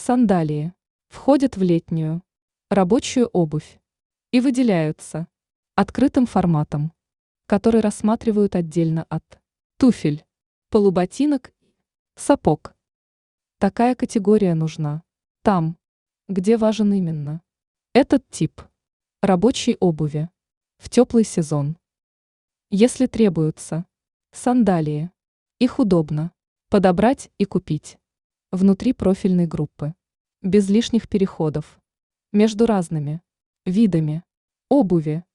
Сандалии входят в летнюю рабочую обувь и выделяются открытым форматом, который рассматривают отдельно от туфель, полуботинок, сапог. Такая категория нужна там, где важен именно этот тип рабочей обуви в теплый сезон. Если требуются сандалии, их удобно подобрать и купить внутри профильной группы, без лишних переходов между разными видами обуви.